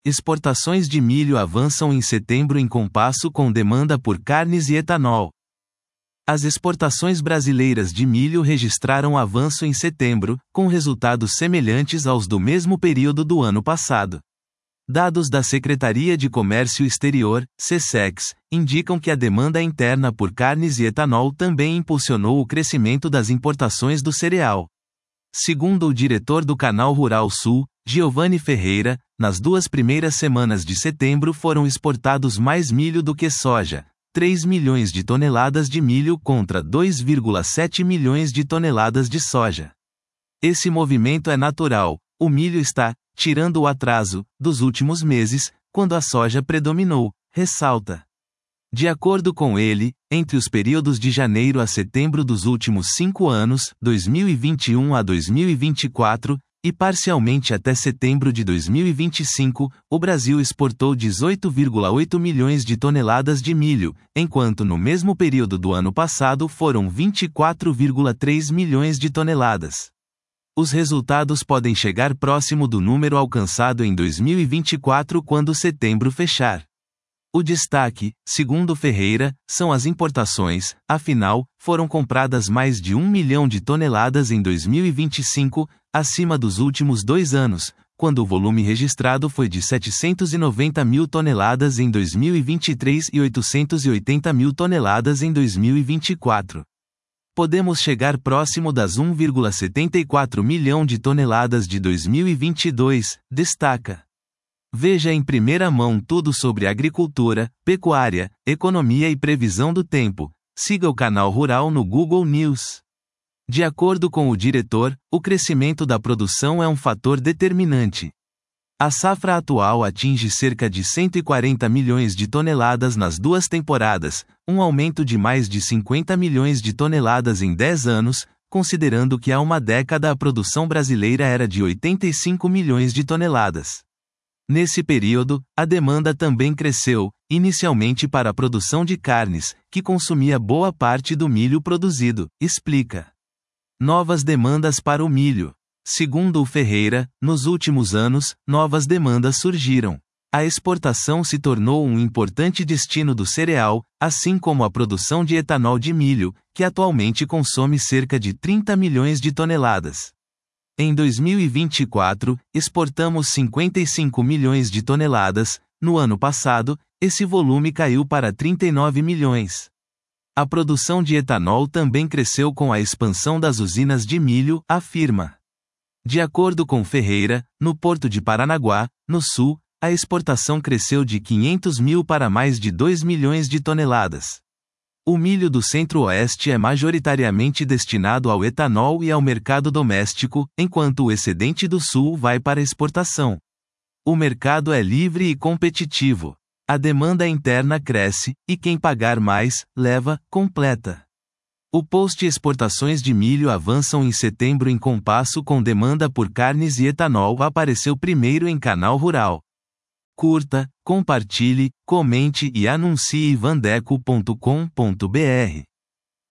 Exportações de milho avançam em setembro em compasso com demanda por carnes e etanol. As exportações brasileiras de milho registraram avanço em setembro, com resultados semelhantes aos do mesmo período do ano passado. Dados da Secretaria de Comércio Exterior, SECEX, indicam que a demanda interna por carnes e etanol também impulsionou o crescimento das importações do cereal. Segundo o diretor do Canal Rural Sul, Giovanni Ferreira, nas 2 primeiras semanas de setembro foram exportados mais milho do que soja, 3 milhões de toneladas de milho contra 2,7 milhões de toneladas de soja. Esse movimento é natural, o milho está, tirando o atraso, dos últimos meses, quando a soja predominou, ressalta. De acordo com ele, entre os períodos de janeiro a setembro dos últimos 5 anos, 2021 a 2024, e parcialmente até setembro de 2025, o Brasil exportou 18,8 milhões de toneladas de milho, enquanto no mesmo período do ano passado foram 24,3 milhões de toneladas. Os resultados podem chegar próximo do número alcançado em 2024 quando setembro fechar. O destaque, segundo Ferreira, são as importações, afinal, foram compradas mais de 1 milhão de toneladas em 2025, acima dos últimos 2 anos, quando o volume registrado foi de 790 mil toneladas em 2023 e 880 mil toneladas em 2024. Podemos chegar próximo das 1,74 milhão de toneladas de 2022, destaca. Veja em primeira mão tudo sobre agricultura, pecuária, economia e previsão do tempo. Siga o Canal Rural no Google News. De acordo com o diretor, o crescimento da produção é um fator determinante. A safra atual atinge cerca de 140 milhões de toneladas nas 2 temporadas, um aumento de mais de 50 milhões de toneladas em 10 anos, considerando que há uma década a produção brasileira era de 85 milhões de toneladas. Nesse período, a demanda também cresceu, inicialmente para a produção de carnes, que consumia boa parte do milho produzido, explica. Novas demandas para o milho. Segundo o Ferreira, nos últimos anos, novas demandas surgiram. A exportação se tornou um importante destino do cereal, assim como a produção de etanol de milho, que atualmente consome cerca de 30 milhões de toneladas. Em 2024, exportamos 55 milhões de toneladas, no ano passado, esse volume caiu para 39 milhões. A produção de etanol também cresceu com a expansão das usinas de milho, afirma. De acordo com Ferreira, no Porto de Paranaguá, no sul, a exportação cresceu de 500 mil para mais de 2 milhões de toneladas. O milho do Centro-Oeste é majoritariamente destinado ao etanol e ao mercado doméstico, enquanto o excedente do Sul vai para exportação. O mercado é livre e competitivo. A demanda interna cresce, e quem pagar mais, leva, completa. O post Exportações de milho avançam em setembro em compasso com demanda por carnes e etanol apareceu primeiro em Canal Rural. Curta, compartilhe, comente e anuncie vandeco.com.br.